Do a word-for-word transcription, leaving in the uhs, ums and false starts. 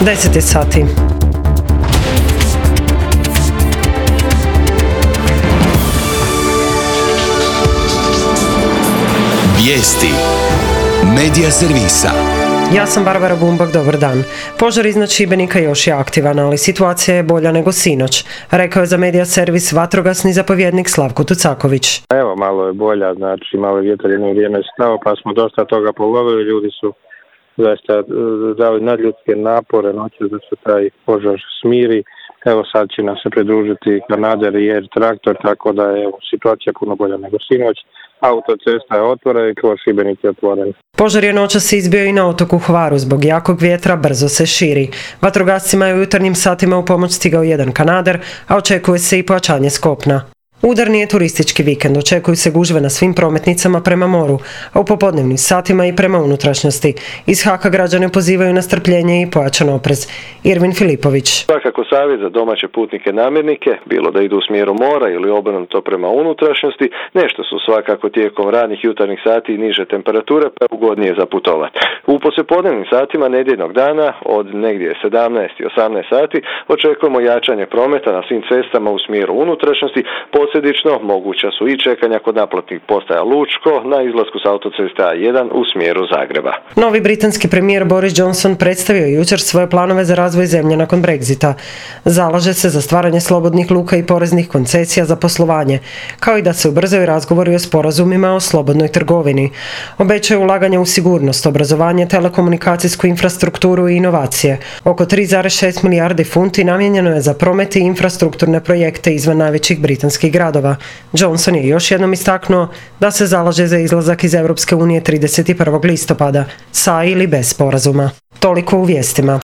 deset je sati. Vijesti Medija servisa. Ja sam Barbara Bumbak, dobar dan. Požar iznad Šibenika još je aktivan, ali situacija je bolja nego sinoć, rekao je za Medija servis vatrogasni zapovjednik Slavko Tucaković. Evo, malo je bolja, znači malo je vjetar jedno vrijeme stao, pa smo dosta toga polovili, ljudi su zaista dali nadljudske napore noće da se taj požar smiri. Evo sad će nam se pridružiti Kanader i Air traktor, tako da je situacija puno bolja nego sinoć. Autocesta je otvorena i kroz Šibenik je otvoren. Požar je noćas izbio i na otoku Hvaru, zbog jakog vjetra brzo se širi. Vatrogascima je u jutarnjim satima u pomoć stigao jedan Kanader, a očekuje se i pojačanje s kopna. Udarni je turistički vikend, očekuju se gužve na svim prometnicama prema moru, a u popodnevnim satima i prema unutrašnjosti. Iz Haka građane pozivaju na strpljenje i pojačan oprez. Irvin Filipović. Svakako savjet za domaće putnike namirnike, bilo da idu u smjeru mora ili obrnuto prema unutrašnjosti, nešto su svakako tijekom ranih jutarnjih sati i niže temperature pa ugodnije za putovati. U poslijepodnevnim satima nedjeljnog dana od negdje sedamnaest i osamnaest sati očekujemo jačanje prometa na svim cestama u smjeru unutrašnjosti. Posljedično moguća su i čekanja kod naplatnih postaja Lučko na izlasku s autoceste A jedan u smjeru Zagreba. Novi britanski premijer Boris Johnson predstavio jučer svoje planove za razvoj zemlje nakon Brexita. Zalaže se za stvaranje slobodnih luka i poreznih koncesija za poslovanje, kao i da se ubrzaju razgovori o sporazumima o slobodnoj trgovini. Obećaju ulaganje u sigurnost, obrazovanje, telekomunikacijsku infrastrukturu i inovacije. Oko tri zarez šest milijardi funti namijenjeno je za promet i infrastrukturne projekte izvan najvećih britanskih gradova. Johnson je još jednom istaknuo da se zalaže za izlazak iz Europske unije trideset prvog listopada, sa ili bez sporazuma. Toliko u vijestima.